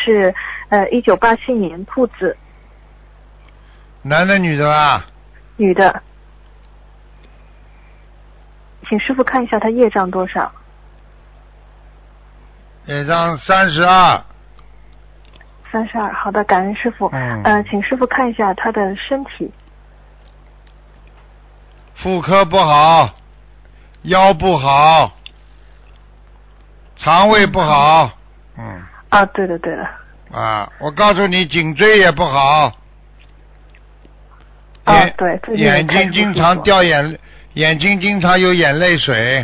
是1987年兔子， 男的女的啊？ 女的，请师傅看一下她业障多少。 业障32。 32，好的，感恩师傅。请师傅看一下她的身体。 妇科不好，腰不好，肠胃不好。 啊，对的对的。 啊，我告诉你，颈椎也不好。 对， 眼睛经常掉眼睛经常有眼泪水。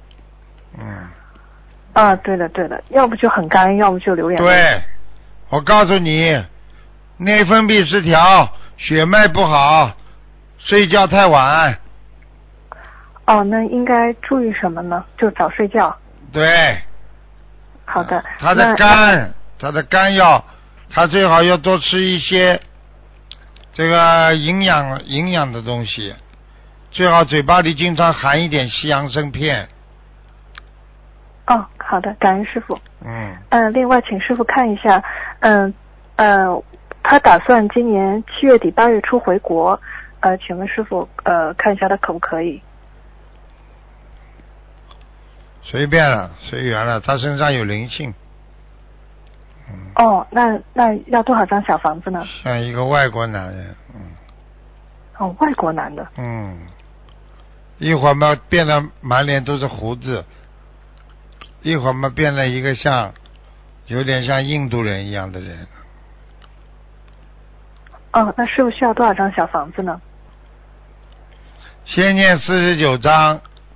对的对的，要不就很干，要不就流眼泪。 对，我告诉你，内分泌失调，血脉不好，睡觉太晚。 那应该注意什么呢？就早睡觉。 对。 好的。 他的肝要，他最好要多吃一些这个营养的东西，最好嘴巴里经常含一点西洋参片。 好的，感恩师傅。另外请师傅看一下，他打算今年7月底8月初回国，请问师傅看一下他可不可以？ 随便了，随缘了，他身上有灵性。 那要多少张小房子呢？ 像一个外国男人。 外国男的。 一会儿嘛变得满脸都是胡子，一会儿嘛变了一个有点像印度人一样的人。 那师傅需要多少张小房子呢？ 先念49章，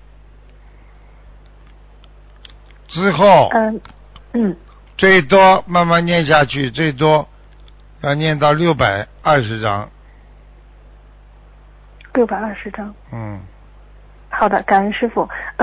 之后最多慢慢念下去，最多要念到620章。 620章。好的，感恩师傅。